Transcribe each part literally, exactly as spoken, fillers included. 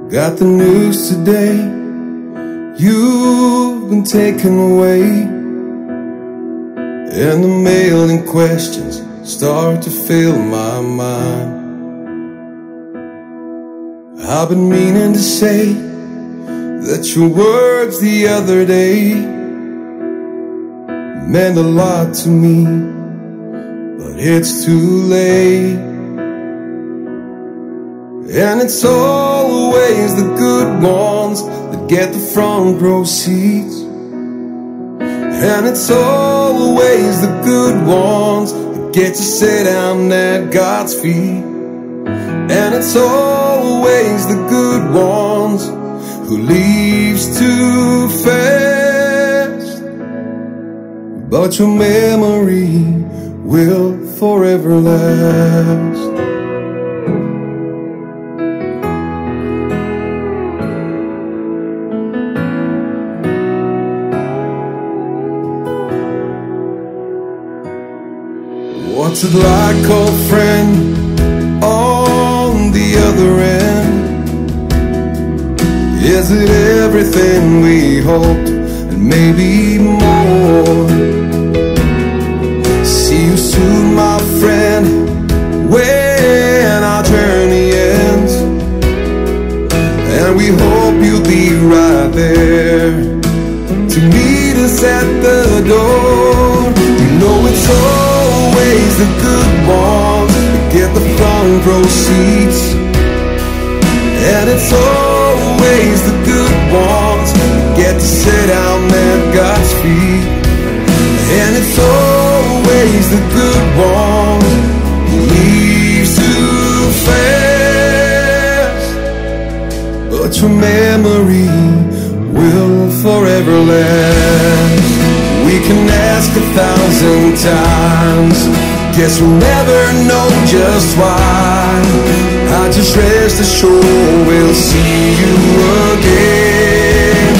Got the news today, you've been taken away, and the mail and questions start to fill my mind. I've been meaning to say that your words the other day meant a lot to me, but it's too late. And it's always the good ones that get the front row seats, and it's always the good ones that get to sit down at God's feet, and it's always the good ones who leaves too fast. But your memory will forever last. What's it like, old friend, on the other end? Is it everything we hoped, and maybe more? See you soon, my friend, when our journey ends, and we hope you'll be right there to meet us at the door. You know it's always the good ones that get the front row seats, and it's always the good ones that get to sit down at God's feet, and it's always the good ones who leaves too fast. But your memory will forever last. We can ask a thousand times, guess we'll never know just why. I just rest assured we'll see you again.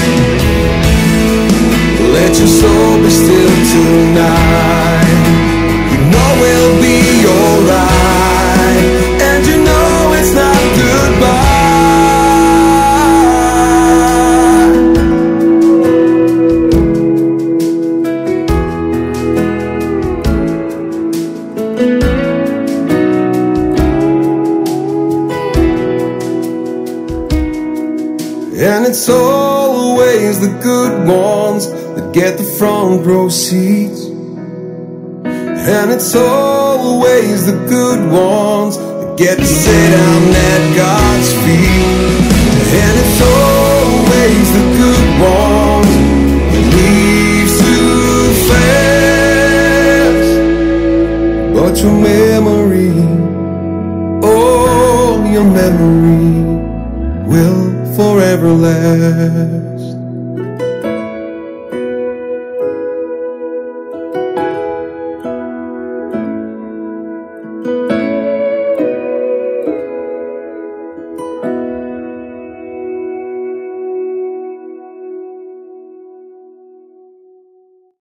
Let your soul be still tonight. You know we'll be alright, and you know it's not goodbye. And it's always the good ones that get the front row seats, and it's always the good ones that get to sit down at God's feet, and it's always the good ones that leaves too fast. But your memory, oh, your memory will forever last.